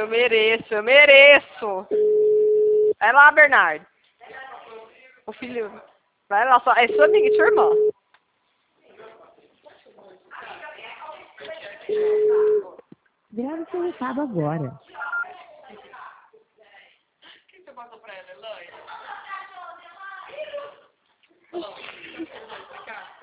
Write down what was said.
eu mereço, eu mereço. Vai lá, Bernardo. O filho. Vai lá, é sua amiga e sua irmã. Grave seu recado agora. O que você passou pra ela, Elaine?